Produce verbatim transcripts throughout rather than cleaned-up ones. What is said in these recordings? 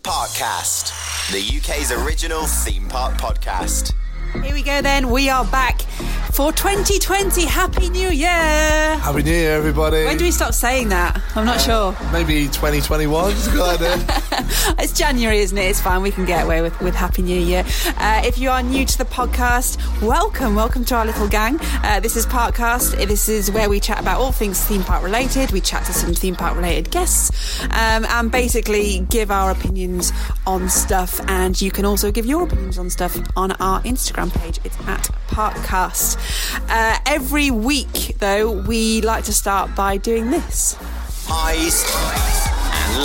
Parkcast, the U K's original theme park podcast. Here we go then, we are back for twenty twenty. Happy New Year! Happy New Year, everybody. When do we stop saying that? I'm not uh, sure. Maybe twenty twenty-one, it's a good idea. It's January, isn't it? It's fine, we can get away with, with Happy New Year. Uh, if you are new to the podcast, welcome, welcome to our little gang. Uh, this is Parkcast. This is where we chat about all things theme park related. We chat to some theme park related guests um, and basically give our opinions on stuff. And you can also give your opinions on stuff on our Instagram page. It's at Parkcast. Uh, every week, though, we like to start by doing this. Highs and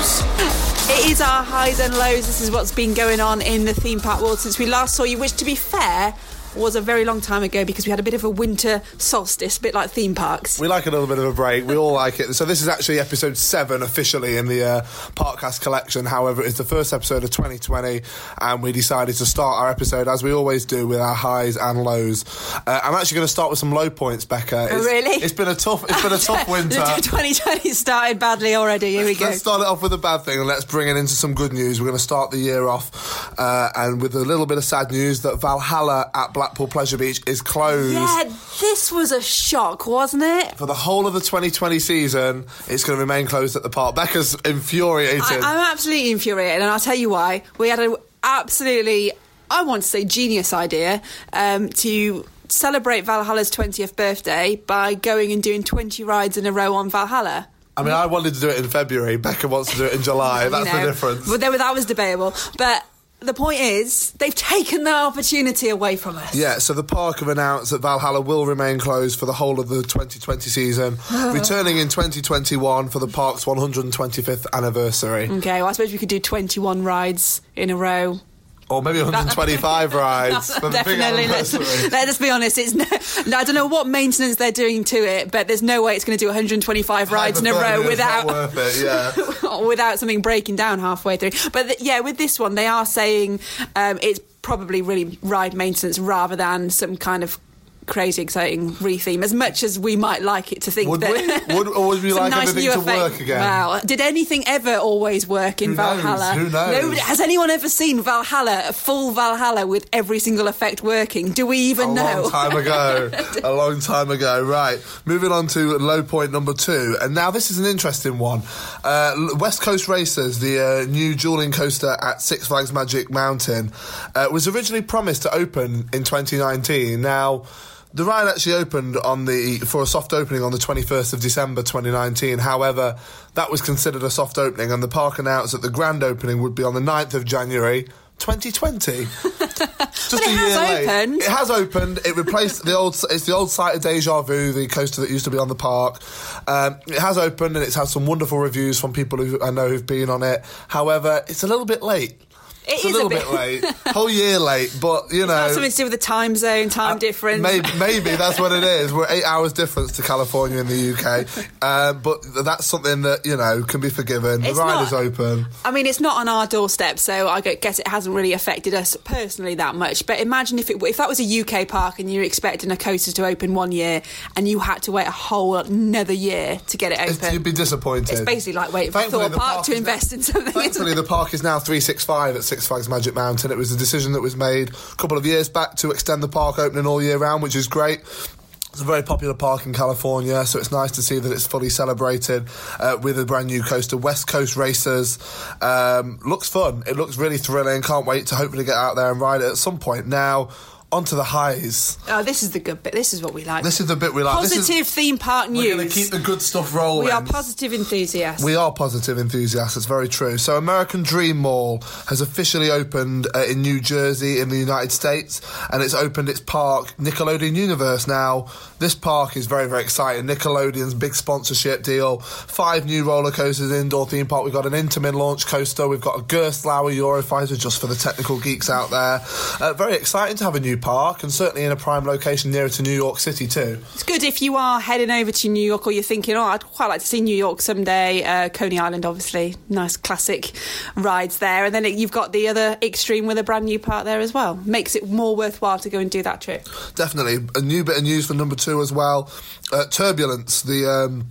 lows. It is our highs and lows. This is what's been going on in the theme park world since we last saw you, which, to be fair, was a very long time ago because we had a bit of a winter solstice, a bit like theme parks. We like a little bit of a break. We all like it. So this is actually episode seven officially in the uh, Parkcast collection. However, it's the first episode of twenty twenty, and we decided to start our episode, as we always do, with our highs and lows. Uh, I'm actually going to start with some low points, Becca. It's, oh, really? It's been a tough, it's been a tough winter. twenty twenty started badly already. Here we go. Let's start it off with a bad thing and let's bring it into some good news. We're going to start the year off uh, and with a little bit of sad news that Valhalla at Blackpool Pleasure Beach is closed. Yeah, this was a shock, wasn't it? For the whole of the twenty twenty season, it's going to remain closed at the park. Becca's infuriated. I, I'm absolutely infuriated, and I'll tell you why. We had an absolutely, I want to say, genius idea um, to celebrate Valhalla's twentieth birthday by going and doing twenty rides in a row on Valhalla. I mean, I wanted to do it in February. Becca wants to do it in July. That's you know, the difference. Well, that was debatable. But the point is, they've taken the opportunity away from us. Yeah, so the park have announced that Valhalla will remain closed for the whole of the twenty twenty season, returning in twenty twenty-one for the park's one hundred twenty-fifth anniversary. Okay, well, I suppose we could do twenty-one rides in a row. Or maybe one hundred twenty-five rides. For the Definitely. big Let's, anniversary. let's be honest. It's no, I don't know what maintenance they're doing to it, but there's no way it's going to do one hundred twenty-five rides in a row without not worth it, yeah. without something breaking down halfway through. But th- yeah, with this one, they are saying um, it's probably really ride maintenance rather than some kind of crazy exciting re-theme, as much as we might like it to think would that we? Would, or would we like nice everything to effect. work again? Wow. Did anything ever always work in Who Valhalla? knows? Who knows? Nobody, has anyone ever seen Valhalla, a full Valhalla with every single effect working? Do we even a know? A long time ago. a long time ago. Right. Moving on to low point number two. And now this is an interesting one. Uh, West Coast Racers, the uh, new dueling coaster at Six Flags Magic Mountain, uh, was originally promised to open in twenty nineteen. Now, the ride actually opened on the for a soft opening on the twenty-first of December twenty nineteen. However, that was considered a soft opening, and the park announced that the grand opening would be on the ninth of January twenty twenty. Just but it a year has late. opened. It has opened. It replaced the old. It's the old site of Deja Vu, the coaster that used to be on the park. Um, it has opened, and it's had some wonderful reviews from people who I know who've been on it. However, it's a little bit late. It it's is a little a bit, bit late, whole year late, but you know, it's something to do with the time zone, time uh, difference. Maybe, maybe that's what it is. We're eight hours difference to California and the U K, uh, but that's something that you know can be forgiven. It's the ride not, is open. I mean, it's not on our doorstep, so I guess it hasn't really affected us personally that much. But imagine if it if that was a U K park and you're expecting a coaster to open one year and you had to wait a whole another year to get it open. It's, you'd be disappointed. It's basically like waiting Thankfully, for Thor Park, park to invest now, in something. Thankfully, the park is now three sixty-five at Six Flags Magic Mountain. It was a decision that was made a couple of years back to extend the park opening all year round, which is great. It's a very popular park in California, so it's nice to see that it's fully celebrated uh, with a brand new coaster. West Coast Racers um, looks fun. It looks really thrilling. Can't wait to hopefully get out there and ride it at some point. Now, on to the highs. Oh, this is the good bit. This is what we like. This is the bit we like. Positive this is, theme park news. We're going to keep the good stuff rolling. We are positive enthusiasts. We are positive enthusiasts, it's very true. So American Dream Mall has officially opened uh, in New Jersey in the United States, and it's opened its park, Nickelodeon Universe. Now, this park is very, very exciting. Nickelodeon's big sponsorship deal. Five new roller coasters, indoor theme park. We've got an Intamin launch coaster. We've got a Gerstlauer Eurofighter, just for the technical geeks out there. Uh, very exciting to have a new park, and certainly in a prime location nearer to New York City too. It's good if you are heading over to New York, or you're thinking, oh, I'd quite like to see New York someday. Uh, Coney Island, obviously, nice classic rides there, and then it, you've got the other extreme with a brand new park there as well. Makes it more worthwhile to go and do that trip. Definitely. A new bit of news for number two as well. Uh, Turbulence, the um,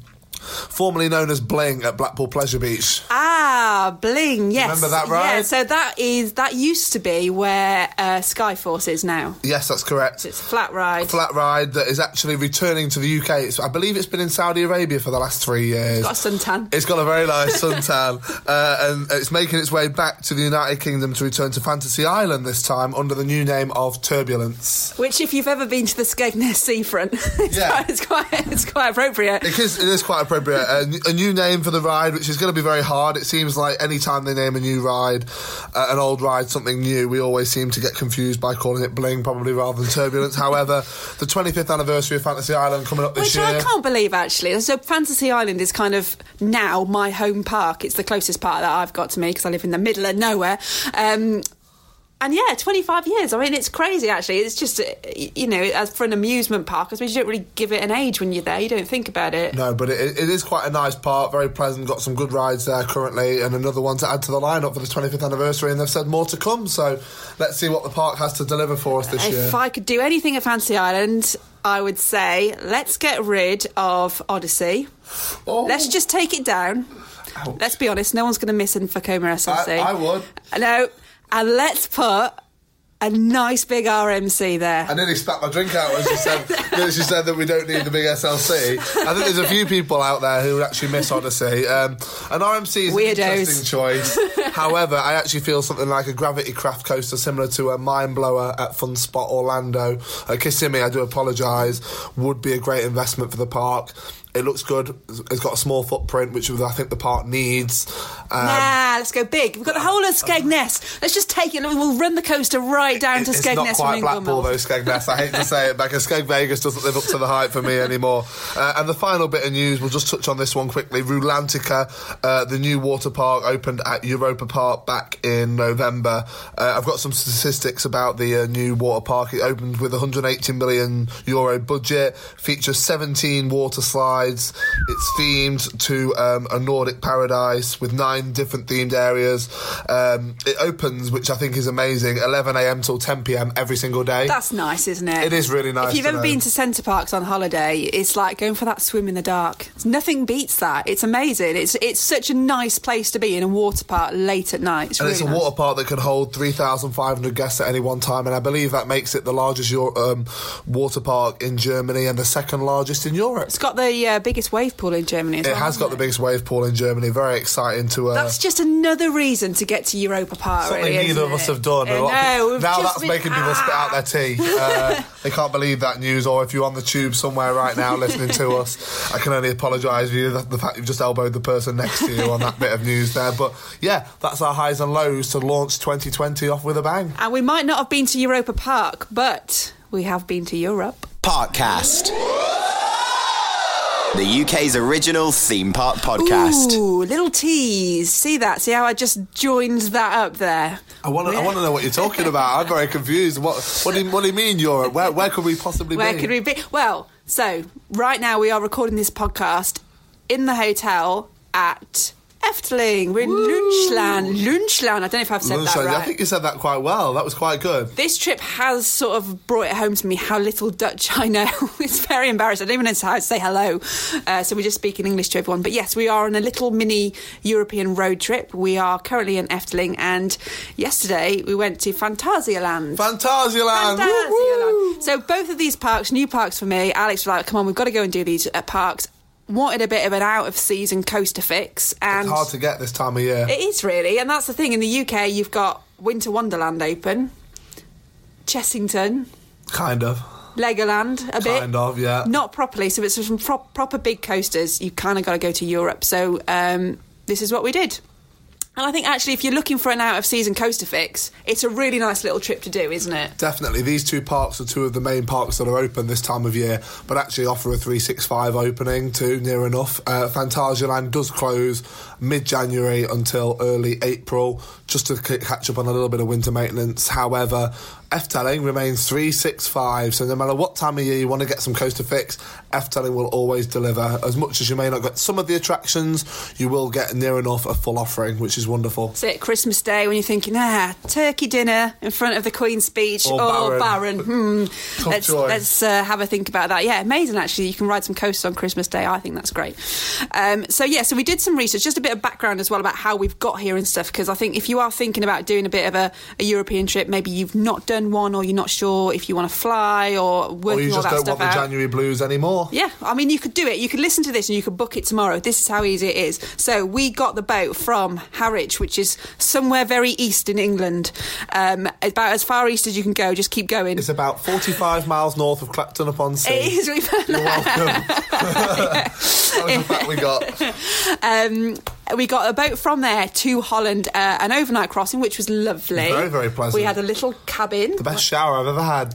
formerly known as Bling at Blackpool Pleasure Beach. Ah, Bling, yes. Remember that ride? Yeah, so that is that used to be where uh, Skyforce is now. Yes, that's correct. It's a flat ride. Flat ride that is actually returning to the U K. It's, I believe it's been in Saudi Arabia for the last three years. It's got a suntan. It's got a very nice suntan. uh, and it's making its way back to the United Kingdom to return to Fantasy Island this time under the new name of Turbulence. Which, if you've ever been to the Skegness seafront, it's, Yeah. quite, it's, quite, it's quite appropriate. It is, it is quite appropriate. A, a new name for the ride, which is going to be very hard. It seems like any time they name a new ride, uh, an old ride, something new, we always seem to get confused by calling it Bling, probably rather than Turbulence. However, the twenty-fifth anniversary of Fantasy Island coming up this Which year. I can't believe, actually. So Fantasy Island is kind of now my home park. It's the closest park that I've got to me because I live in the middle of nowhere. Um, and yeah, twenty-five years. I mean, it's crazy, actually. It's just, uh, you know, as for an amusement park, I suppose you don't really give it an age when you're there. You don't think about it. No, but it, it is quite a nice park, very pleasant, got some good rides there currently, and another one to add to the lineup for the twenty-fifth anniversary, and they've said more to come, so let's see what the park has to deliver for us this If year. I could do anything at Fantasy Island, I would say, let's get rid of Odyssey. Oh. Let's just take it down. Ouch. Let's be honest, no one's going to miss Infocoma S L C. I, I would. No, and let's put a nice big R M C there. I nearly spat my drink out when she said, when she said that we don't need the big S L C. I think there's a few people out there who actually miss Odyssey. Um, an R M C is Weirdos. an interesting choice. However, I actually feel something like a Gravity Craft coaster similar to a Mind Blower at Fun Spot Orlando, at Kissimmee, I do apologise, would be a great investment for the park. It looks good. It's got a small footprint, which I think the park needs. Um, nah, let's go big. We've got the whole of Skegness. Let's just take it. We'll run the coaster right down to It's Skegness. not quite from Blackpool, Inglemoor. though, Skegness. I hate to say it, because Skeg Vegas doesn't live up to the hype for me anymore. Uh, and the final bit of news, we'll just touch on this one quickly. Rulantica, uh, the new water park, opened at Europa Park back in November. Uh, I've got some statistics about the uh, new water park. It opened with a one hundred eighty million euro budget, features seventeen water slides. It's themed to um, a Nordic paradise with nine different themed areas. Um, it opens, which I think is amazing, eleven a.m. till ten p.m. every single day. That's nice, isn't it? It is really nice. If you've to ever know. been to Centre Parks on holiday, it's like going for that swim in the dark. Nothing beats that. It's amazing. It's it's such a nice place to be in a water park late at night. It's and really it's a nice. water park that can hold three thousand five hundred guests at any one time, and I believe that makes it the largest Euro- um, water park in Germany and the second largest in Europe. It's got the uh, biggest wave pool in Germany as It well. has got the biggest wave pool in Germany. Very exciting to... Uh, That's just another reason to get to Europa Park, something really, neither isn't of us it? have done. I A lot of know, people- we've now just that's been- making people spit out their tea. Uh, they can't believe that news, or if you're on the tube somewhere right now listening to us, I can only apologise for you, the, the fact you've just elbowed the person next to you on that bit of news there. But yeah, that's our highs and lows to launch twenty twenty off with a bang. And we might not have been to Europa Park, but we have been to Europe. Parkcast. The U K's original theme park podcast. Ooh, little tease. See that? See how I just joined that up there? I want to. I want to know what you're talking about. I'm very confused. What? What do you, what do you mean, Europe? Where? Where could we possibly Where be? could we be? Well, so right now we are recording this podcast in the hotel at Efteling. We're in Lunchland. Lunchland. I don't know if I've said Lunchtime. that right. I think you said that quite well. That was quite good. This trip has sort of brought it home to me how little Dutch I know. It's very embarrassing. I don't even know how to say hello. Uh, so we're just speaking English to everyone. But yes, we are on a little mini European road trip. We are currently in Efteling, and yesterday we went to Phantasialand. Phantasialand. Phantasialand. So both of these parks, new parks for me. Alex was like, come on, we've got to go and do these uh, parks. Wanted a bit of an out-of-season coaster fix. And It's hard to get this time of year. it is really, and that's the thing. In the U K, you've got Winter Wonderland open, Chessington, Kind of. Legoland a bit. Kind of, yeah. Not properly, so it's some pro- proper big coasters. You kind of got to go to Europe. So um, this is what we did. And I think actually if you're looking for an out-of-season coaster fix, it's a really nice little trip to do, isn't it? Definitely. These two parks are two of the main parks that are open this time of year, but actually offer a three sixty-five opening too, near enough. Uh, Phantasialand does close mid-January until early April, just to c- catch up on a little bit of winter maintenance. However, Efteling remains three sixty-five, so no matter what time of year you want to get some coaster fix, Efteling will always deliver. As much as you may not get some of the attractions, you will get near enough a full offering, which is is wonderful. That's it, Christmas Day, when you're thinking, ah, turkey dinner in front of the Queen's Speech. Or oh, Baron. Baron. Hmm. let's choice. let's uh, have a think about that. Yeah, amazing, actually. You can ride some coasters on Christmas Day. I think that's great. Um, so, yeah, so we did some research, just a bit of background as well about how we've got here and stuff, because I think if you are thinking about doing a bit of a, a European trip, maybe you've not done one, or you're not sure if you want to fly, or working Or you all just that don't stuff want the out. January blues anymore. Yeah, I mean, you could do it. You could listen to this and you could book it tomorrow. This is how easy it is. So we got the boat from Harwich, which is somewhere very east in England. Um, about as far east as you can go. Just keep going. It's about forty-five miles north of Clapton upon Sea. It is. We found You're that. welcome. That was the fact we got. Um, we got a boat from there to Holland, uh, an overnight crossing, which was lovely. Very, very pleasant. We had a little cabin. The best shower I've ever had.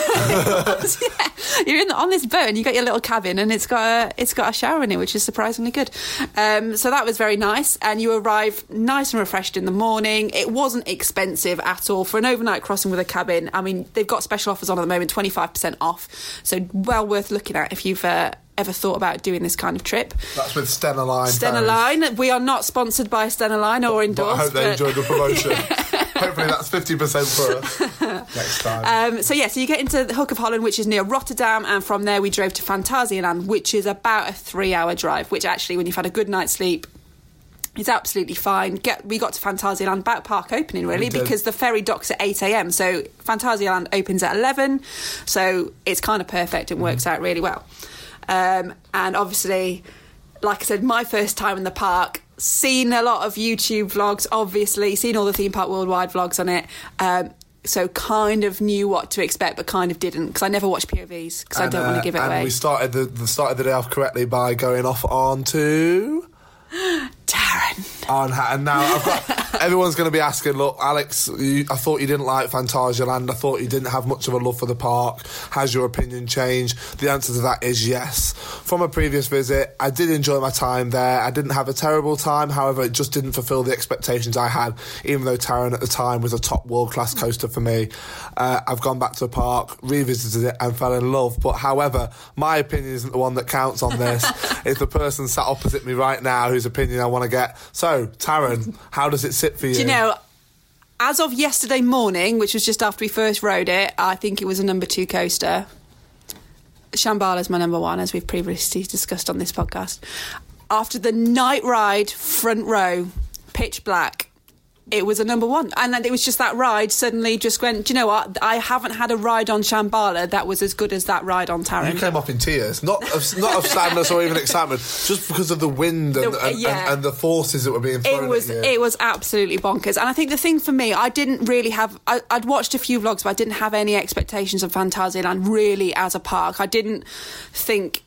Yeah. You're in on this boat and you got your little cabin and it's got a it's got a shower in it, which is surprisingly good. Um, so that was very nice, and you arrive nice and refreshed in the morning. It wasn't expensive at all for an overnight crossing with a cabin. I mean, they've got special offers on at the moment, twenty-five percent off, so well worth looking at if you've uh, ever thought about doing this kind of trip. That's with Stena Line. Stena Line. We are not sponsored by Stena Line or endorsed. But I hope they but... enjoyed the promotion. Hopefully that's fifty percent for us next time. Um, so, yeah, so you get into the Hook of Holland, which is near Rotterdam, and from there we drove to Phantasialand, which is about a three-hour drive, which actually, when you've had a good night's sleep, is absolutely fine. Get We got to Phantasialand about park opening, really, because the ferry docks at eight a.m, so Phantasialand opens at eleven, so it's kind of perfect and works out really well. Um, and obviously, like I said, my first time in the park, seen a lot of YouTube vlogs, obviously, seen all the Theme Park Worldwide vlogs on it, um, so kind of knew what to expect, but kind of didn't, because I never watch P O Vs, because I don't uh, want to give it and away. And we started the, the started the day off correctly by going off on to... Darren. On, and now I've got everyone's going to be asking, look, Alex, you, I thought you didn't like Phantasialand. I thought you didn't have much of a love for the park. Has your opinion changed? The answer to that is yes. From a previous visit, I did enjoy my time there. I didn't have a terrible time. However, it just didn't fulfil the expectations I had, even though Taron at the time was a top world-class coaster for me. Uh, I've gone back to the park, revisited it, and fell in love. But however, my opinion isn't the one that counts on this. It's the person sat opposite me right now whose opinion I want to get. So, Taron, how does it sit for you? Do you know, as of yesterday morning, which was just after we first rode it, I think it was a number two coaster. Shambhala's my number one, as we've previously discussed on this podcast. After the night ride, front row, pitch black, it was a number one. And it was just that ride suddenly just went, do you know what? I haven't had a ride on Shambhala that was as good as that ride on Taron. You came off in tears. Not of, not of sadness or even excitement, just because of the wind and, The- and, yeah. and, and the forces that were being thrown It was at you. it was absolutely bonkers. And I think the thing for me, I didn't really have... I, I'd watched a few vlogs, but I didn't have any expectations of Phantasialand really as a park. I didn't think...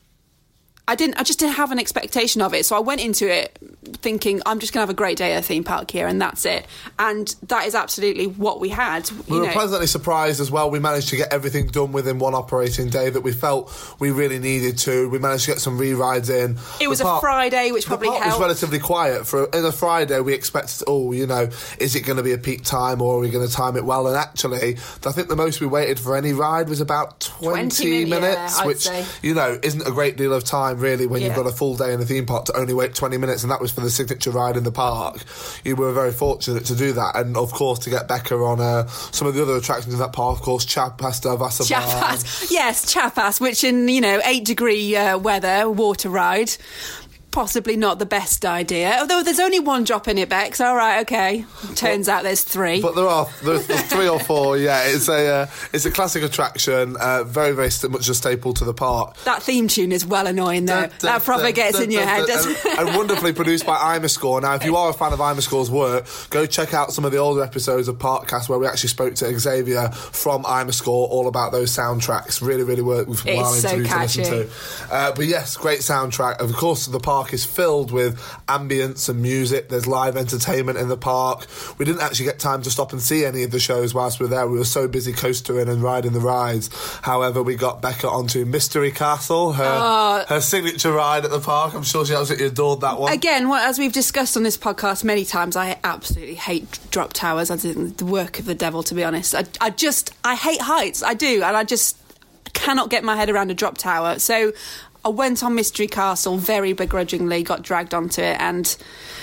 I didn't. I just didn't have an expectation of it, so I went into it thinking I'm just going to have a great day at a theme park here, and that's it. And that is absolutely what we had. You We were know. pleasantly surprised as well. We managed to get everything done within one operating day that we felt we really needed to. We managed to get some re-rides in. It was The a park- Friday, which probably the park helped. was relatively quiet. For in a Friday, we expected, oh, you know, is it going to be a peak time or are we going to time it well? And actually, I think the most we waited for any ride was about twenty, twenty min- minutes, yeah, I'd which say. you know isn't a great deal of time really when you've Yeah. got a full day in a theme park to only wait twenty minutes, and that was for the signature ride in the park. You were very fortunate to do that, and of course to get Becca on uh, some of the other attractions in that park, of course, Chapas de Vasabah. Chapas, yes, Chapas, which in you know eight degree uh, weather, water ride. Possibly not the best idea. Although there's only one drop in it, Bex. All right, okay. Turns Well, out there's three. But there are there's, there's three or four. Yeah, it's a uh, it's a classic attraction. Uh, very very st- much a staple to the park. That theme tune is well annoying, though. That probably gets in your head, doesn't it? And, and wonderfully produced by Imascore. Now, if you are a fan of Imascore's work, go check out some of the older episodes of Parkcast where we actually spoke to Xavier from Imascore all about those soundtracks. Really, really worth It's well so interview to listen catchy. to. Uh, but yes, great soundtrack. Of course, the park is filled with ambience and music. There's live entertainment in the park. We didn't actually get time to stop and see any of the shows whilst we were there. We were so busy coastering and riding the rides. However, we got Becca onto Mystery Castle, her Oh. her signature ride at the park. I'm sure she absolutely adored that one. Again, well, as we've discussed on this podcast many times, I absolutely hate drop towers. I think the work of the devil, to be honest. I, I just, I hate heights. I do. And I just cannot get my head around a drop tower. So I went on Mystery Castle very begrudgingly, got dragged onto it, and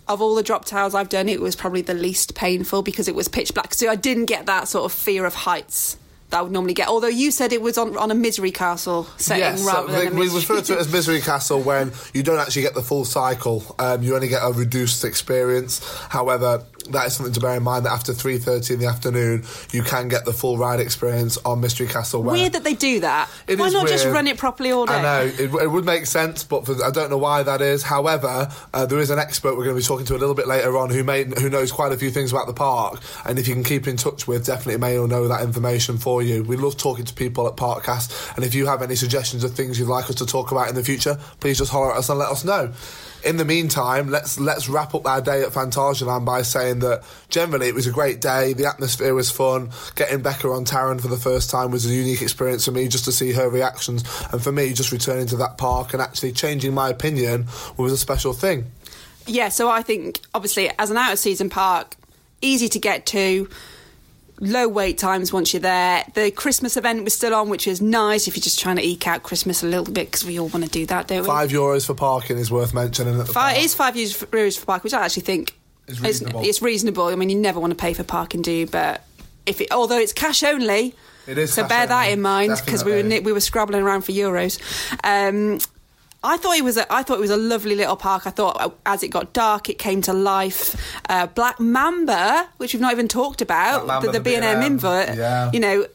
of all the drop towers I've done, it was probably the least painful because it was pitch black. So I didn't get that sort of fear of heights that I would normally get. Although you said it was on, on a misery castle setting yes, rather so than a we misery. refer to it as misery castle when you don't actually get the full cycle. Um, you only get a reduced experience. However, that is something to bear in mind, that after three thirty in the afternoon you can get the full ride experience on Mystery Castle. Where weird that they do that. It why is not weird. just run it properly all day? I know, it, it would make sense, but for, I don't know why that is. However, uh, there is an expert we're going to be talking to a little bit later on who may, who knows quite a few things about the park, and if you can keep in touch with, definitely may or know that information for you. We love talking to people at Parkcast, and if you have any suggestions of things you'd like us to talk about in the future, please just holler at us and let us know. In the meantime, let's let's wrap up our day at Phantasialand by saying that generally it was a great day, the atmosphere was fun, getting Becca on Taron for the first time was a unique experience for me, just to see her reactions, and for me, just returning to that park and actually changing my opinion was a special thing. Yeah, so I think, obviously, as an out-of-season park, easy to get to, low wait times once you're there. The Christmas event was still on, which is nice if you're just trying to eke out Christmas a little bit, because we all want to do that, don't we? Five euros for parking is worth mentioning at the five, park. It is five euros for parking, which I actually think It's reasonable. It's, it's reasonable. I mean, you never want to pay for parking, do you? But if it, although it's cash only, it is so cash bear only. that in mind, because we were Definitely. we were scrabbling around for euros. Um, I thought it was a, I thought it was a lovely little park. I thought uh, as it got dark, it came to life. Uh, Black Mamba, which we've not even talked about, Black Mamba, the, the B and M B and M, invert. yeah. You know,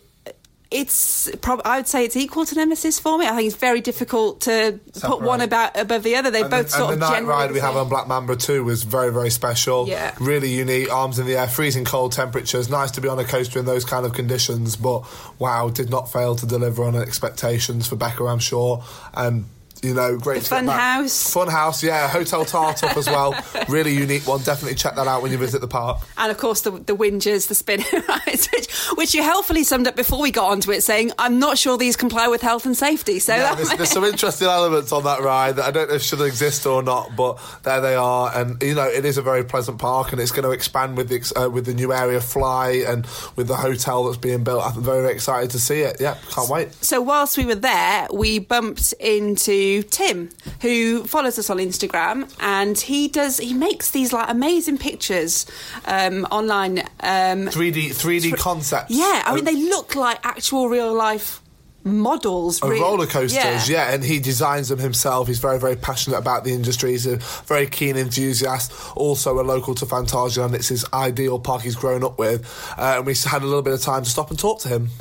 it's prob- I would say it's equal to Nemesis for me. I think it's very difficult to put Separate. one about above the other. They And both the, sort and the of night generally ride the we have same. on Black Mamba too was very, very special. Yeah. Really unique, arms in the air, freezing cold temperatures. Nice to be on a coaster in those kind of conditions, but wow, did not fail to deliver on expectations for Becca, I'm sure. And you know, great. The to get Fun back. House. Fun House, yeah. Hotel Tartuffe as well. Really unique one. Definitely check that out when you visit the park. And of course the the Whingers, the spin rides, which, which you helpfully summed up before we got onto it, saying, I'm not sure these comply with health and safety. So Yeah, that there's, may- there's some interesting elements on that ride that I don't know if should exist or not, but there they are. And you know, it is a very pleasant park, and it's going to expand with the ex- uh, with the new area Fly and with the hotel that's being built. I'm very, very excited to see it. Yeah, can't wait. So whilst we were there, we bumped into Tim, who follows us on Instagram, and he does he makes these like amazing pictures um, online. Um, three D three D concepts. yeah, I mean of- they look like actual real life models. of really. roller coasters, Yeah. yeah, and he designs them himself. He's very, very passionate about the industry. He's a very keen enthusiast, also a local to Fantasia, and it's his ideal park he's grown up with. Uh, and we had a little bit of time to stop and talk to him.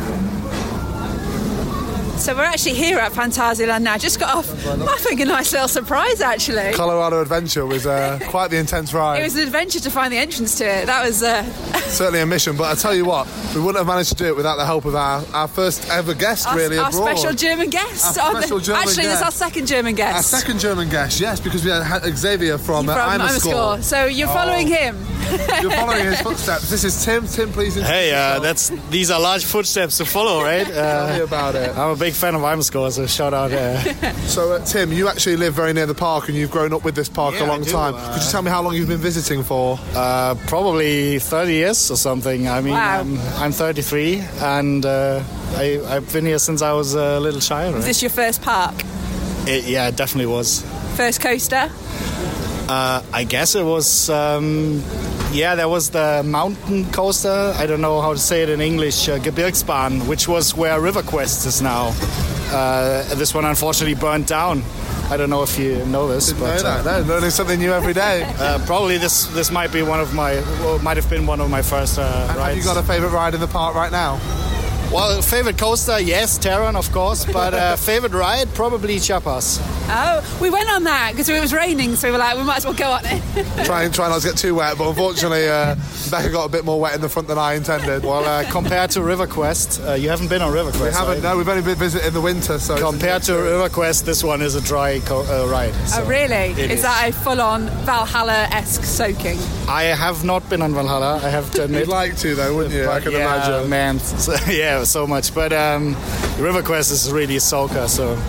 So we're actually here at Phantasialand now. Just got off, I think, a nice little surprise, actually. Colorado Adventure was uh, quite the intense ride. It was an adventure to find the entrance to it. That was... Uh, Certainly a mission, but I tell you what, we wouldn't have managed to do it without the help of our, our first ever guest, our, really, our abroad. special German guest. Our Oh, the- special German actually, guest. this is our second German guest. Our second German guest, yes, because we had Xavier from, From uh, I'm a I'm a Score. Score. So you're following Oh. him. You're following his footsteps. This is Tim. Tim, please introduce Hey, uh, yourself. that's these are large footsteps to follow, right? Tell me Uh, about it. I'm a big fan of Imscore, so shout out. Uh, So, uh, Tim, you actually live very near the park and you've grown up with this park Yeah, a long I do, time. uh, Could you tell me how long you've been visiting for? uh, probably thirty years or something. I mean, Wow. I'm, I'm thirty-three, and uh, I, I've been here since I was a little child. Is Right? this your first park? It, yeah, it definitely was. First coaster? Uh, I guess it was. Um, yeah, there was the mountain coaster. I don't know how to say it in English. Uh, Gebirgsbahn, which was where River Quest is now. Uh, this one unfortunately burned down. I don't know if you know this, Didn't but know uh, that. No, learning something new every day. Uh, probably this this might be one of my well, might have been one of my first uh, Have rides. you got a favourite ride in the park right now? well, favorite coaster, yes, Terran, of course, but uh, favorite ride, probably Chiapas. Oh, we went on that because it was raining, so we were like, we might as well go on it. try and try not to get too wet, but unfortunately, uh, Becca got a bit more wet in the front than I intended. Well, uh, compared to River Quest, uh, you haven't been on River Quest. we haven't. right? No, we've only been visiting in the winter. So it's a Compared new to River Quest, this one is a dry co- uh, ride. so Oh, really? it Is is. that a full-on Valhalla-esque soaking? I have not been on Valhalla. I have to admit. You'd like to, though, wouldn't you? I But can yeah, imagine. man. So, yeah, so much. But um, River Quest is really a soaker, so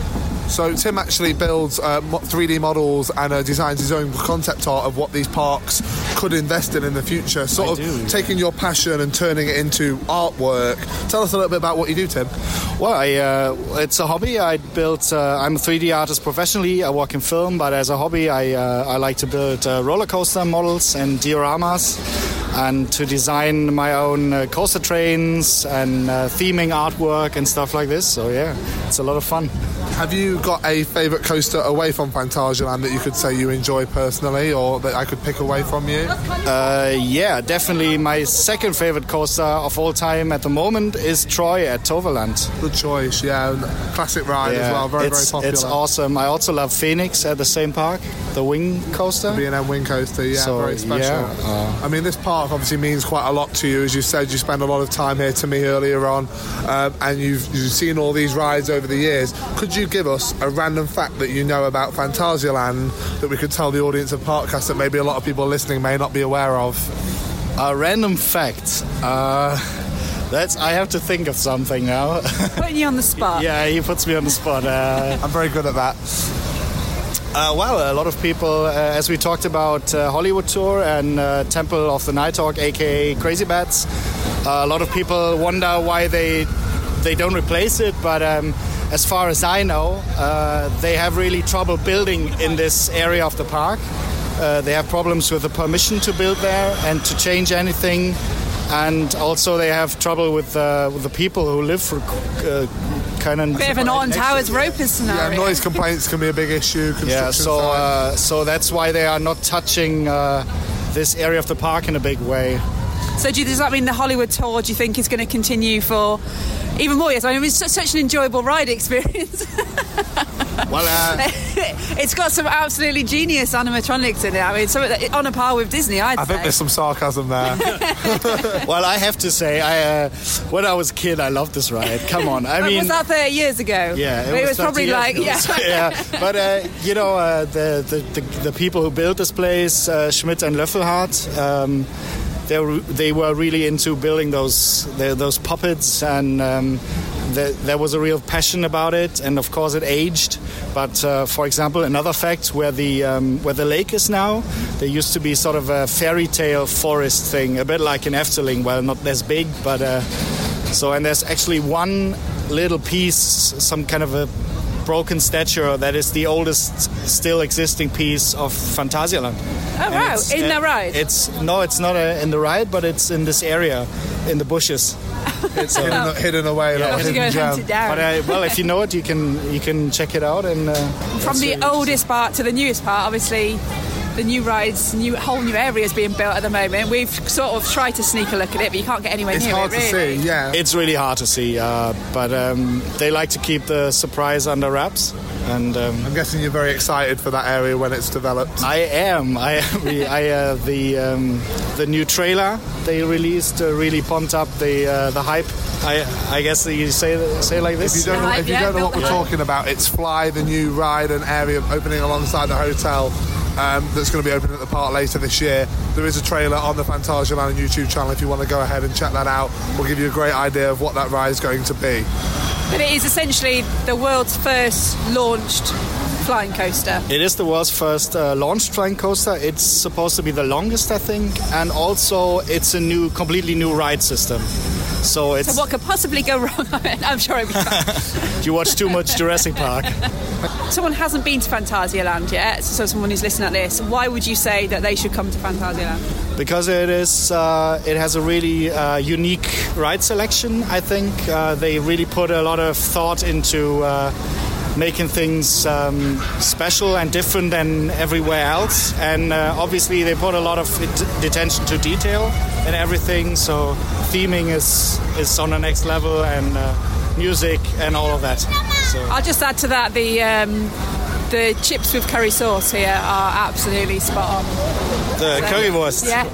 So Tim actually builds uh, mo- three D models and uh, designs his own concept art of what these parks could invest in in the future, sort I of do. taking your passion and turning it into artwork. Tell us a little bit about what you do, Tim. Well, I, uh, it's a hobby. I built. Uh, I'm a three D artist professionally. I work in film, but as a hobby, I uh, I like to build uh, roller coaster models and dioramas, and to design my own uh, coaster trains and uh, theming artwork and stuff like this. So yeah, it's a lot of fun. Have you got a favourite coaster away from Phantasialand that you could say you enjoy personally, or that I could pick away from you? Uh, yeah, definitely. My second favorite coaster of all time at the moment is Troy at Toverland. Good choice, yeah. And classic ride Yeah, as well, very, it's, very popular. It's awesome. I also love Phoenix at the same park, the wing coaster. B and M Wing Coaster, yeah, So, very special. yeah, uh, I mean, this park obviously means quite a lot to you. As you said, you spend a lot of time here to me earlier on, um, and you've, you've seen all these rides over the years. Could you give us a random fact that you know about Phantasialand that we could tell the audience of Parkcast that maybe a lot of people listening may not be aware of? A random fact. Uh, that's. I have to think of something now. Putting you on the spot. Yeah, he puts me on the spot. Uh, I'm very good at that. Uh, well, a lot of people, uh, as we talked about uh, Hollywood Tour and uh, Temple of the Nighthawk, aka Crazy Bats, uh, a lot of people wonder why they they don't replace it. But um, as far as I know, uh, they have really trouble building in this area of the park. Uh, they have problems with the permission to build there and to change anything. And also they have trouble with, uh, with the people who live for uh, kind of... Bit of an Alton Towers Ropers scenario. Yeah, noise complaints can be a big issue. Yeah, so side. uh, so that's why they are not touching uh, this area of the park in a big way. So do you, does that mean the Hollywood Tour, do you think, is going to continue for even more years? I mean, it's such, such an enjoyable ride experience. Well, uh, It's got some absolutely genius animatronics in it. I mean, something that, on a par with Disney, I'd I say. think there's some sarcasm there. well, I have to say, I uh, when I was a kid, I loved this ride. Come on, I But mean, was that thirty years ago? yeah, it, was, was probably thirty like, years ago. yeah. yeah. But uh, you know, uh, the, the the the people who built this place, uh, Schmidt and Löffelhardt. Um, They were, they were really into building those the, those puppets, and um, the, there was a real passion about it. And of course, it aged. But uh, for example, another fact where the um, where the lake is now, there used to be sort of a fairy tale forest thing, a bit like in Efteling. Well, not as big, but uh, so. And there's actually one little piece, some kind of a broken statue that is the oldest still existing piece of Phantasialand. Oh, And wow. it's, In uh, the ride? It's no, it's not uh in the ride, but it's in this area, in the bushes. It's hidden, hidden away. Yeah. like a Have to go hidden and hunt gem. it down. But uh, well, if you know it, you can you can check it out. And uh, From that's the really oldest part to the newest part, obviously, the new rides, new whole new areas being built at the moment. We've sort of tried to sneak a look at it, but you can't get anywhere It's near hard it, to really. see, yeah. It's really hard to see, uh, but um, they like to keep the surprise under wraps. And um, I'm guessing you're very excited for that area when it's developed. I am. I, we, I uh, the um, the new trailer they released uh, really pumped up the uh, the hype. I I guess you say say like this. If you don't know, Right, if you yeah, don't know built what we're the- talking about, it's Fly, the new ride and area opening alongside the hotel. Um, that's going to be opening at the park later this year. There is a trailer on the Phantasialand YouTube channel if you want to go ahead and check that out. We'll give you a great idea of what that ride is going to be. But it is essentially the world's first launched flying coaster. It is the world's first uh, launched flying coaster. It's supposed to be the longest, I think, and also it's a new, completely new ride system. So it's. So what could possibly go wrong? I'm sure it'll be fine. You watch too much Jurassic Park. Someone hasn't been to Phantasialand yet, so someone who's listening at this, why would you say that they should come to Phantasialand? Because it is, uh, it has a really uh, unique ride selection. I think uh, they really put a lot of thought into uh, making things um, special and different than everywhere else. And uh, obviously, they put a lot of it- attention to detail and everything. So theming is is on the next level, and uh, music and all of that. So. I'll just add to that the um, the chips with curry sauce here are absolutely spot on. The currywurst. Yeah.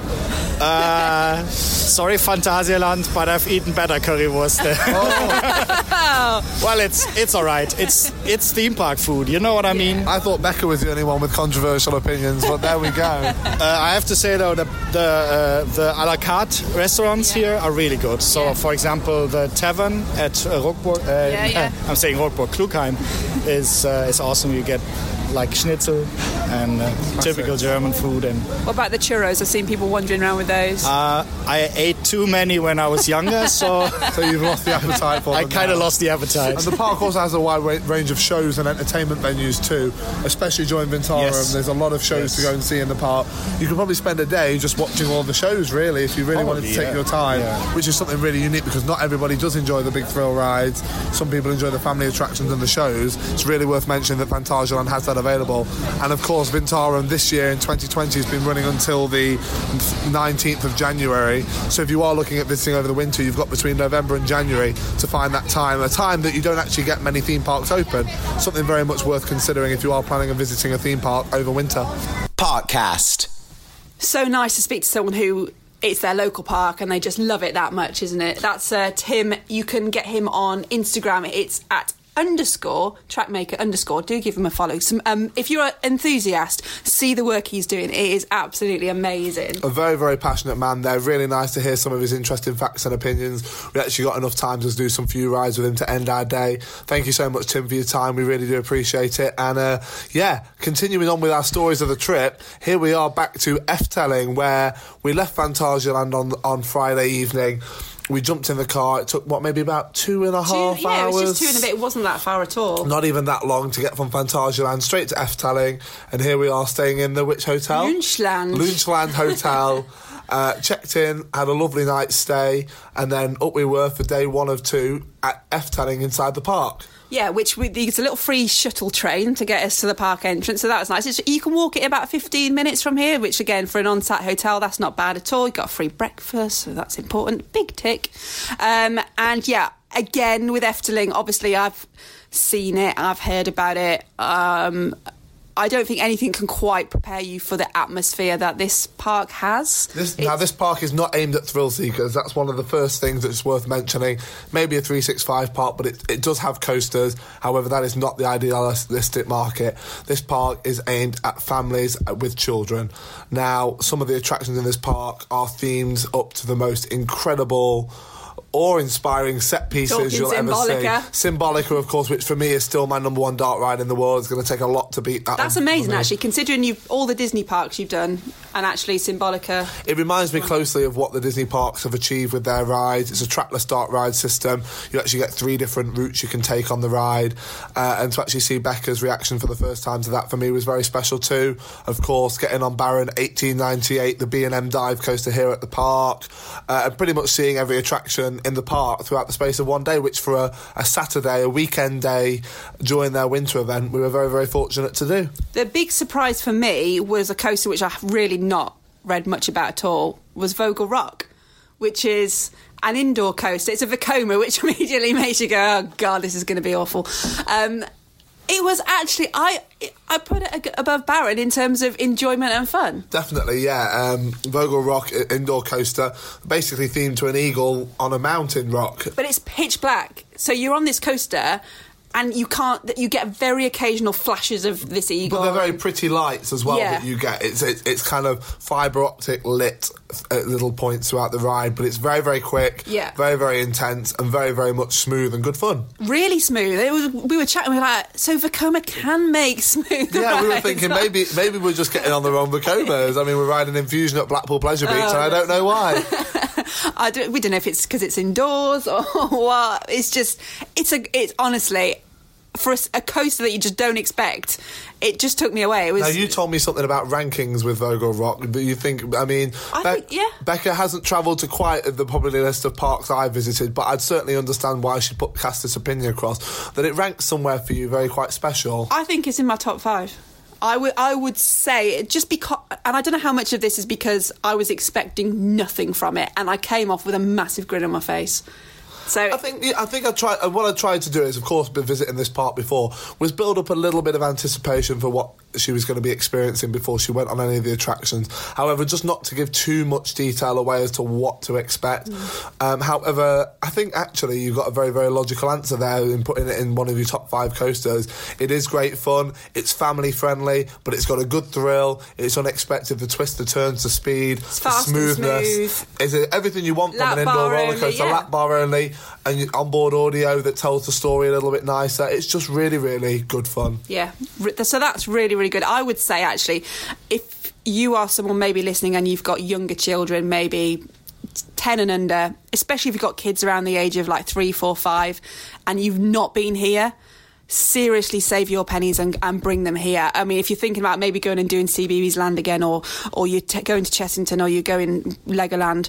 Uh, sorry, Phantasialand, but I've eaten better currywurst. Oh, Well, it's it's all right. It's it's theme park food. You know what I mean? I thought Becca was the only one with controversial opinions, but there we go. Uh, I have to say though, the the, uh, the a la carte restaurants Yeah. here are really good. So, Yeah. for example, the tavern at uh, Rockburg, uh, Yeah, yeah. I'm saying Rockburg Klugheim, is uh, is awesome. You get like schnitzel and uh, typical German food. And What about the churros? I've seen people wandering around with those. uh, I ate too many when I was younger, so So you've lost the appetite for I them kind of now. lost the appetite. And the park also has a wide ra- range of shows and entertainment venues too, especially during Vintarum. Yes. There's a lot of shows Yes. to go and see in the park. You could probably spend a day just watching all the shows, really, if you really wanted to Probably, take yeah. your time, Yeah. which is something really unique because not everybody does enjoy the big thrill rides. Some people enjoy the family attractions and the shows. It's really worth mentioning that Phantasialand has that available. And of course, Vintarum this year in twenty twenty has been running until the nineteenth of January. So if you are looking at visiting over the winter, you've got between November and January to find that time, a time that you don't actually get many theme parks open. Something very much worth considering if you are planning on visiting a theme park over winter. Parkcast. So nice to speak to someone who it's their local park and they just love it that much, isn't it? That's uh, Tim. You can get him on Instagram. It's at underscore trackmaker underscore. Do give him a follow. Some, um, if you're an enthusiast, see the work he's doing. It is absolutely amazing. A very, very passionate man there. Really nice to hear some of his interesting facts and opinions. We actually got enough time to do some few rides with him to end our day. Thank you so much, Tim, for your time. We really do appreciate it. And uh, yeah, continuing on with our stories of the trip, here we are back to Efteling, where we left Phantasialand on on Friday evening. We jumped in the car. It took, what, maybe about two and a Two, half yeah, hours? it was just two and a bit. It wasn't that far at all. Not even that long to get from Phantasialand straight to Efteling. And here we are staying in the which hotel? Lunchland. Lunchland Hotel. Uh, checked in, had a lovely night's stay, and then up we were for day one of two at Efteling inside the park. Yeah, which we, it's a little free shuttle train to get us to the park entrance, so that was nice. It's, you can walk it about fifteen minutes from here, which again, for an on-site hotel, that's not bad at all. You got a free breakfast, so that's important. Big tick. Um, and yeah, again, with Efteling, obviously I've seen it, I've heard about it. Um, I don't think anything can quite prepare you for the atmosphere that this park has. This, It's- now, this park is not aimed at thrill seekers. That's one of the first things that's worth mentioning. Maybe a three sixty-five park, but it, it does have coasters. However, that is not the idealistic market. This park is aimed at families with children. Now, some of the attractions in this park are themed up to the most incredible, awe-inspiring set pieces Talking you'll ever Symbolica. see. Symbolica, of course, which for me is still my number one dark ride in the world. It's going to take a lot to beat that. That's one for amazing, me. actually, considering you've all the Disney parks you've done, and actually Symbolica. It reminds me closely of what the Disney parks have achieved with their rides. It's a trackless dark ride system. You actually get three different routes you can take on the ride. Uh, and to actually see Becca's reaction for the first time to that, for me, was very special too. Of course, getting on Baron eighteen ninety-eight, the B and M dive coaster here at the park, uh, and pretty much seeing every attraction in the park throughout the space of one day, which for a, a Saturday, a weekend day during their winter event, we were very, very fortunate to do. The big surprise for me was a coaster which I've really not read much about at all, was Vogel Rock, which is an indoor coaster. It's a Vekoma, which immediately makes you go, oh God, this is going to be awful. Um, it was actually, I I put it above Baron in terms of enjoyment and fun. Definitely, yeah. Um, Vogel Rock i- indoor coaster, basically themed to an eagle on a mountain rock. But it's pitch black. So you're on this coaster and you can't, you get very occasional flashes of this eagle. But they're very pretty lights as well Yeah. that you get. It's it's, it's kind of fibre optic lit at little points throughout the ride, but it's very, very quick, Yeah. very, very intense, and very, very much smooth and good fun. Really smooth. It was, we were chatting, we were like, so Vekoma can make smooth Yeah, we were rides. thinking maybe maybe we're just getting on the wrong Vekomas. I mean, we're riding Infusion at Blackpool Pleasure Beach, and I don't know why. I don't, we don't know if it's because it's indoors or what. It's just, it's a, it's honestly, for a, a coaster that you just don't expect, it just took me away. It was. Now, you told me something about rankings with Vogel Rock. Do you think, I mean, I think- yeah. Becca hasn't travelled to quite the popular list of parks I visited, but I'd certainly understand why she put cast this opinion across, that it ranks somewhere for you very quite special. I think it's in my top five. I would, I would say, just because, and I don't know how much of this is because I was expecting nothing from it, and I came off with a massive grin on my face. So I think yeah, I think I tried. What I tried to do is, of course, been visiting this park before, was build up a little bit of anticipation for what she was going to be experiencing before she went on any of the attractions. However, just not to give too much detail away as to what to expect. Mm. Um, however, I think actually you've got a very, very logical answer there in putting it in one of your top five coasters. It is great fun, it's family friendly, but it's got a good thrill, it's unexpected, the twists, the turns, the speed, it's the fast smoothness. And smooth. Is it everything you want lap from an indoor roller coaster? Only, yeah. Lap bar only, and onboard audio that tells the story a little bit nicer. It's just really, really good fun. Yeah, so that's really, really good. I would say, actually, if you are someone maybe listening and you've got younger children, maybe ten and under, especially if you've got kids around the age of like three, four, five, and you've not been here, seriously save your pennies and, and bring them here. I mean, if you're thinking about maybe going and doing C B B S Land again, or or you're t- going to Chessington, or you're going Legoland,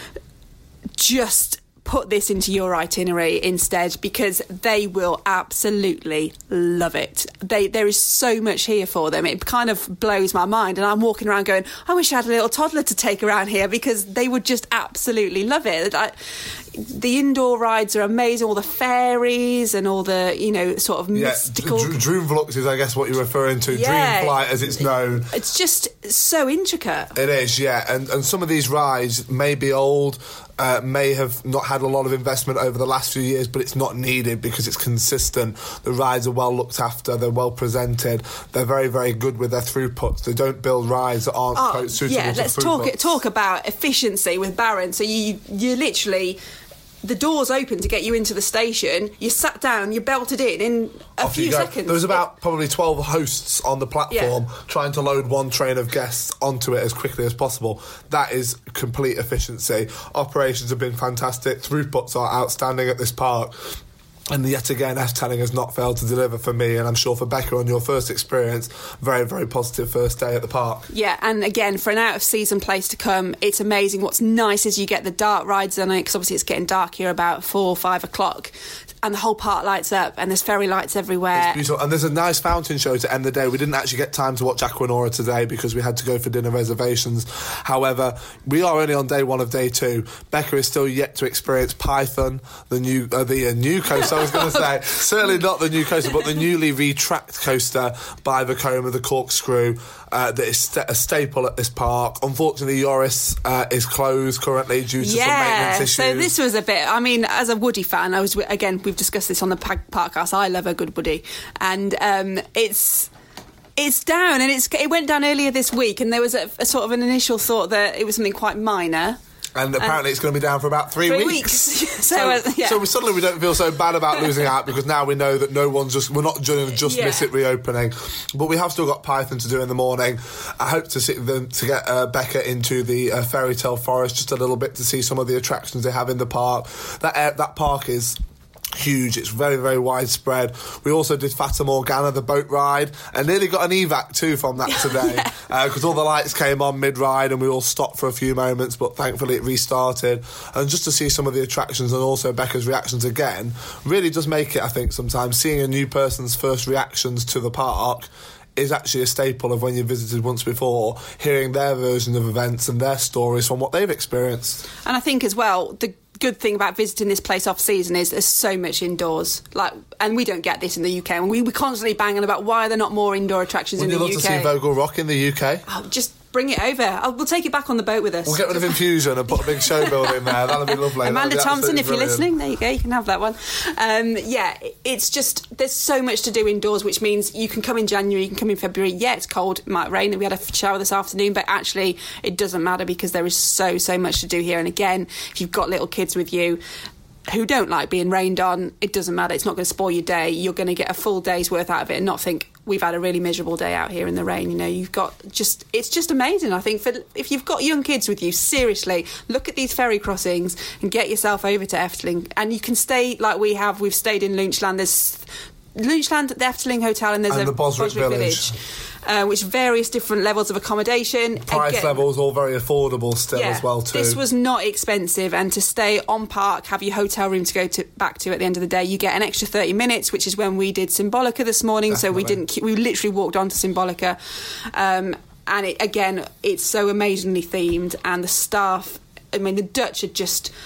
just put this into your itinerary instead, because they will absolutely love it. They there is so much here for them. It kind of blows my mind, and I'm walking around going, I wish I had a little toddler to take around here, because they would just absolutely love it. I, the indoor rides are amazing, all the fairies and all the, you know, sort of yeah, mystical... D- Dreamflux is, I guess, what you're referring to. Yeah. Dreamflight, as it's known. It's just so intricate. It is, yeah. And, and some of these rides may be old, uh, may have not had a lot of investment over the last few years, but it's not needed because it's consistent. The rides are well looked after, they're well presented, they're very, very good with their throughputs. They don't build rides that aren't Oh, quite suitable yeah, to let's throughputs. talk talk about efficiency with Barron. So you you literally... The doors open to get you into the station. You sat down, you belted in in a Off few you go. seconds. There was about probably twelve hosts on the platform Yeah. trying to load one train of guests onto it as quickly as possible. That is complete efficiency. Operations have been fantastic. Throughputs are outstanding at this park. And yet again, Efteling has not failed to deliver for me, and I'm sure for Becca on your first experience, very, very positive first day at the park. Yeah, and again, for an out-of-season place to come, it's amazing. What's nice is you get the dark rides on it, because obviously it's getting dark here about four or five o'clock, and the whole park lights up, and there's fairy lights everywhere. It's beautiful. And there's a nice fountain show to end the day. We didn't actually get time to watch Aquanura today because we had to go for dinner reservations. However, we are only on day one of day two. Becca is still yet to experience Python, the new uh, the uh, new coaster, I was going to say. Certainly not the new coaster, but the newly retracked coaster by Vekoma, the corkscrew, uh, that is st- a staple at this park. Unfortunately, Yoris uh, is closed currently due to yeah, some maintenance issues. So this was a bit... I mean, as a Woody fan, I was... Again, we've discussed this on the podcast. I love a good Woody. And um, it's... It's down, and it's it went down earlier this week, and there was a, a sort of an initial thought that it was something quite minor. And apparently it's going to be down for about three, three weeks. weeks. so, so, uh, yeah. so we, suddenly we don't feel so bad about losing out, because now we know that no one's just... We're not going to just Yeah. miss it reopening. But we have still got Python to do in the morning. I hope to see them to get uh, Becca into the uh, Fairy Tale Forest just a little bit to see some of the attractions they have in the park. That uh, that park is... huge. It's very, very widespread. We also did Fata Morgana, the boat ride, and nearly got an evac too from that today, because yeah. uh, all the lights came on mid-ride and we all stopped for a few moments, but thankfully it restarted. And just to see some of the attractions and also Becca's reactions again really does make it, I think, sometimes seeing a new person's first reactions to the park is actually a staple of when you visited once before, hearing their version of events and their stories from what they've experienced. And I think as well, the good thing about visiting this place off season is there's so much indoors, like, and we don't get this in the U K, and we, we're constantly banging about why are there not more indoor attractions Wouldn't in the you U love K. to see Vogel Rock in the U K? Oh, just bring it over. I'll, we'll take it back on the boat with us. We'll get rid of Infusion and put a big show building there. That'll be lovely. Amanda be Thompson, if you're brilliant. listening, there you go, you can have that one. Um, yeah, it's just, there's so much to do indoors, which means you can come in January, you can come in February. Yeah, it's cold, it might rain. We had a shower this afternoon, but actually it doesn't matter because there is so, so much to do here. And again, if you've got little kids with you who don't like being rained on, it doesn't matter. It's not going to spoil your day. You're going to get a full day's worth out of it and not think, we've had a really miserable day out here in the rain. You know, you've got just, it's just amazing. I think for if you've got young kids with you, seriously, look at these ferry crossings and get yourself over to Efteling. And you can stay like we have. We've stayed in Lunchland. There's Lunchland at the Efteling Hotel, and there's and a the Boswick, Boswick Village. Village. Uh, which various different levels of accommodation. Price Again, levels all very affordable still yeah, as well too. This was not expensive, and to stay on park, have your hotel room to go to back to at the end of the day, you get an extra thirty minutes, which is when we did Symbolica this morning. Definitely. So we didn't we literally walked on to Symbolica, um, and it, again it's so amazingly themed, and the staff, I mean the Dutch are just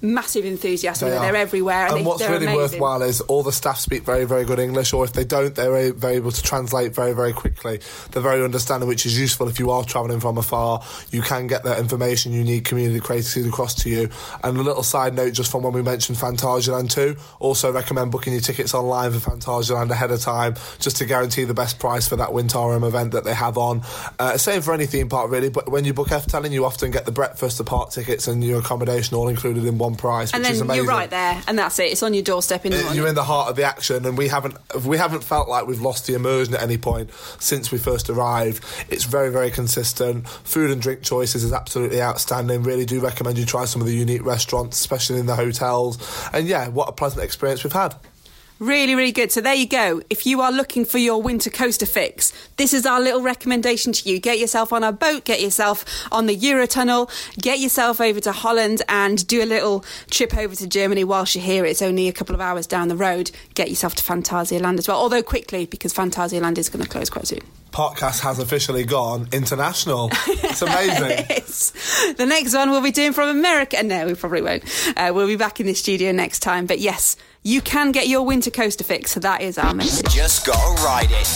massive enthusiasm. They they're are. everywhere. And, And they, what's they're really amazing. worthwhile is all the staff speak very, very good English, or if they don't, they're very able to translate very, very quickly. They're very understanding, which is useful if you are travelling from afar. You can get the information you need, community created across to you. And a little side note, just from when we mentioned Fantasialand two, also recommend booking your tickets online for Fantasialand ahead of time, just to guarantee the best price for that Wintarum event that they have on. Uh, same for any theme park, really, but when you book Efteling, you often get the breakfast, the park tickets, and your accommodation all included in one price, which And then is amazing. you're right there, and that's it. It's on your doorstep in the morning. You're in the heart of the action, and we haven't we haven't felt like we've lost the immersion at any point since we first arrived. It's very, very consistent. Food and drink choices is absolutely outstanding. Really do recommend you try some of the unique restaurants, especially in the hotels. And yeah, what a pleasant experience we've had. Really, really good. So there you go. If you are looking for your winter coaster fix, this is our little recommendation to you. Get yourself on a boat, get yourself on the Eurotunnel, get yourself over to Holland and do a little trip over to Germany whilst you're here. It's only a couple of hours down the road. Get yourself to Phantasialand as well, although quickly, because Phantasialand is going to close quite soon. Podcast has officially gone international. It's amazing. Yes. The next one we'll be doing from America. No, we probably won't. Uh, we'll be back in the studio next time. But yes, you can get your winter coaster fix. So that is our message. Just gotta ride it.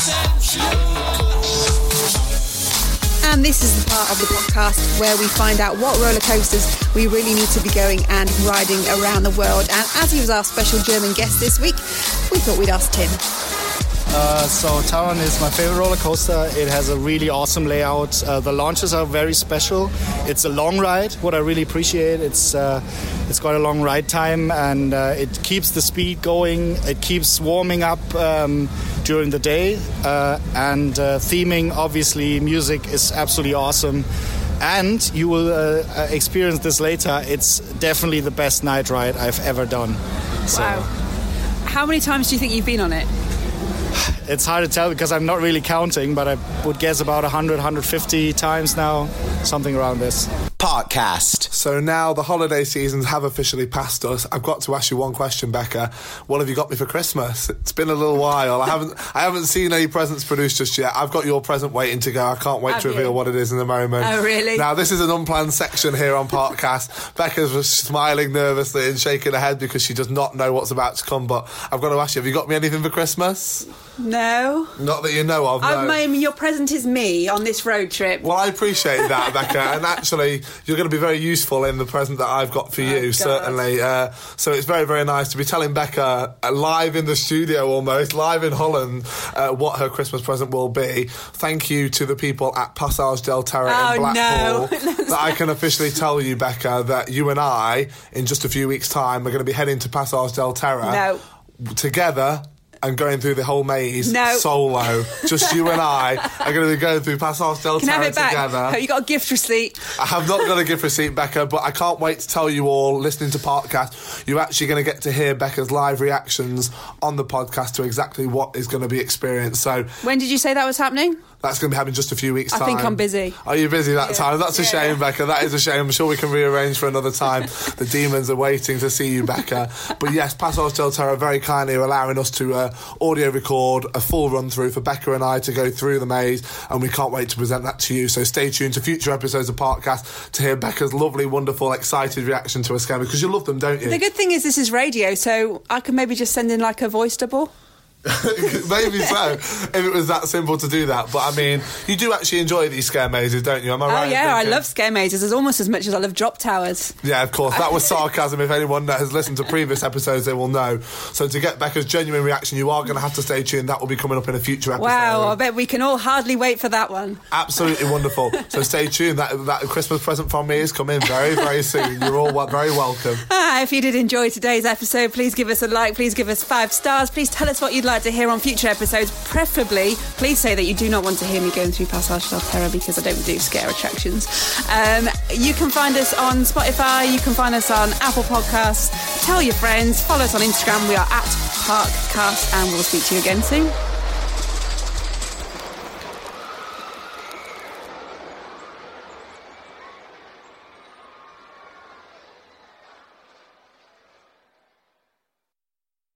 And this is the part of the podcast where we find out what roller coasters we really need to be going and riding around the world. And as he was our special German guest this week, we thought we'd ask Tim. Uh, so Taron is my favorite roller coaster. It has a really awesome layout. Uh, the launches are very special. It's a long ride. What I really appreciate, it's uh, it's got a long ride time, and uh, it keeps the speed going. It keeps warming up um, during the day, uh, and uh, theming, obviously, music is absolutely awesome. And you will uh, experience this later. It's definitely the best night ride I've ever done. So. Wow. How many times do you think you've been on it? It's hard to tell because I'm not really counting, but I would guess about one hundred, one hundred fifty times now, something around this. Podcast. So now the holiday seasons have officially passed us. I've got to ask you one question, Becca. What have you got me for Christmas? It's been a little while. I haven't I haven't seen any presents produced just yet. I've got your present waiting to go. I can't wait Have to reveal you? what it is in a moment. Oh, really? Now, this is an unplanned section here on Podcast. Becca's was smiling nervously and shaking her head because she does not know what's about to come. But I've got to ask you, have you got me anything for Christmas? No. Not that you know of, no. I mean, your present is me on this road trip. Well, I appreciate that, Becca, and actually, you're going to be very useful in the present that I've got for Oh, you, God. certainly. Uh, so it's very, very nice to be telling Becca uh, live in the studio, almost live in Holland, uh, what her Christmas present will be. Thank you to the people at Passage del Terra Oh, in Blackpool no. that I can officially tell you, Becca, that you and I, in just a few weeks' time, are going to be heading to Passage del Terra No. together. And going through the whole maze No. solo. Just you and I are going to be going through Passage del Can I Terra have it back? together. Oh, you got a gift receipt. I have not got a gift receipt, Becca, but I can't wait to tell you all, listening to Podcast, you're actually going to get to hear Becca's live reactions on the podcast to exactly what is going to be experienced. So When did you say that was happening? that's going to be happening just a few weeks' I time. think I'm busy. Are you busy that Yeah. time? That's a Yeah. shame, Becca. That is a shame. I'm sure we can rearrange for another time. The demons are waiting to see you, Becca. But yes, Passage del Terra very kindly are allowing us to uh, audio record a full run-through for Becca and I to go through the maze, and we can't wait to present that to you. So stay tuned to future episodes of Podcast to hear Becca's lovely, wonderful, excited reaction to a scam, because you love them, don't you? The good thing is this is radio, so I could maybe just send in like a voice double. Maybe so, if it was that simple to do that. But I mean, you do actually enjoy these scare mazes, don't you? Am I right? Oh in yeah, I thinking? love scare mazes. It's almost as much as I love drop towers. Yeah, of course. That was sarcasm. If anyone that has listened to previous episodes, they will know. So to get Becca's genuine reaction, you are going to have to stay tuned. That will be coming up in a future episode. Wow, I bet we can all hardly wait for that one. Absolutely wonderful. So stay tuned. That that Christmas present from me is coming very, very soon. You're all wel- very welcome. Ah, if you did enjoy today's episode, please give us a like, please give us five stars, please tell us what you'd like to hear on future episodes. Preferably, please say that you do not want to hear me going through Passage del Terra, because I don't do scare attractions. Um, you can find us on Spotify, you can find us on Apple Podcasts. Tell your friends, follow us on Instagram. We are at Parkcast, and we'll speak to you again soon.